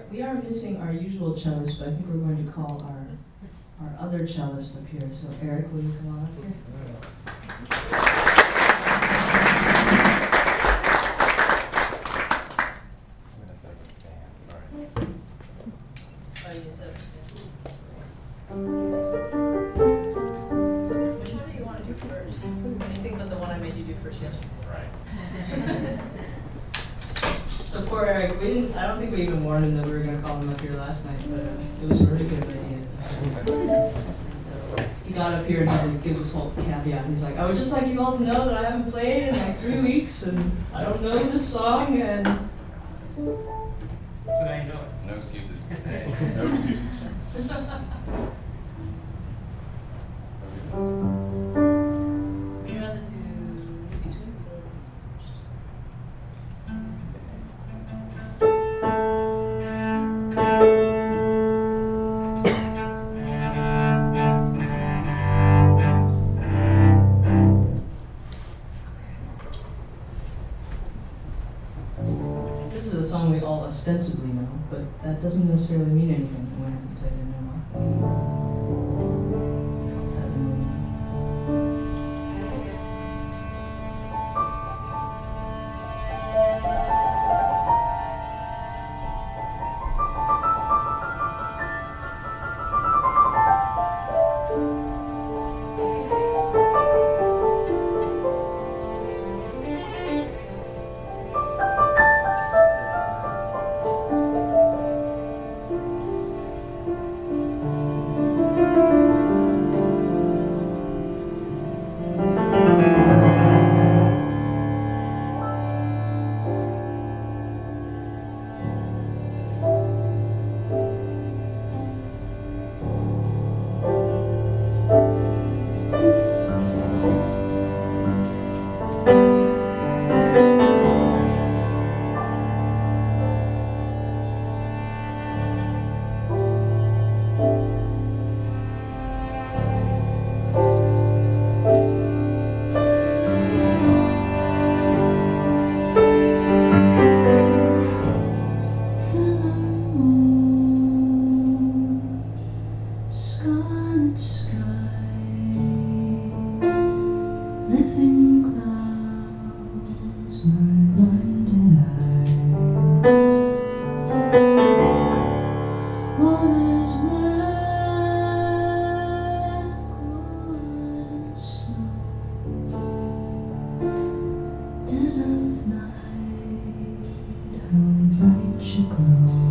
We are missing our usual cellist, but I think we're going to call our other cellist up here. So Eric, will you come on up here? I'm gonna set up a stand, sorry. Oh, you set up a stand. Which one do you want to do first? Anything but the one I made you do first yesterday. Right. So poor Eric, I don't think we even warned him that we were going to call him up here last night, but it was a ridiculous idea. So he got up here and had to give this whole caveat. He's like, I would just like you all to know that I haven't played in like 3 weeks, and I don't know this song, and... So now you know it. No excuses today. No excuses. Would you rather do between first? This is a song we all ostensibly know, but that doesn't necessarily mean anything when we haven't played it in a while. It's called Fat and Moon. Scarlet sky, living clouds, my blinded eye. Waters black, wood and snow. Dead of night, how bright you glow.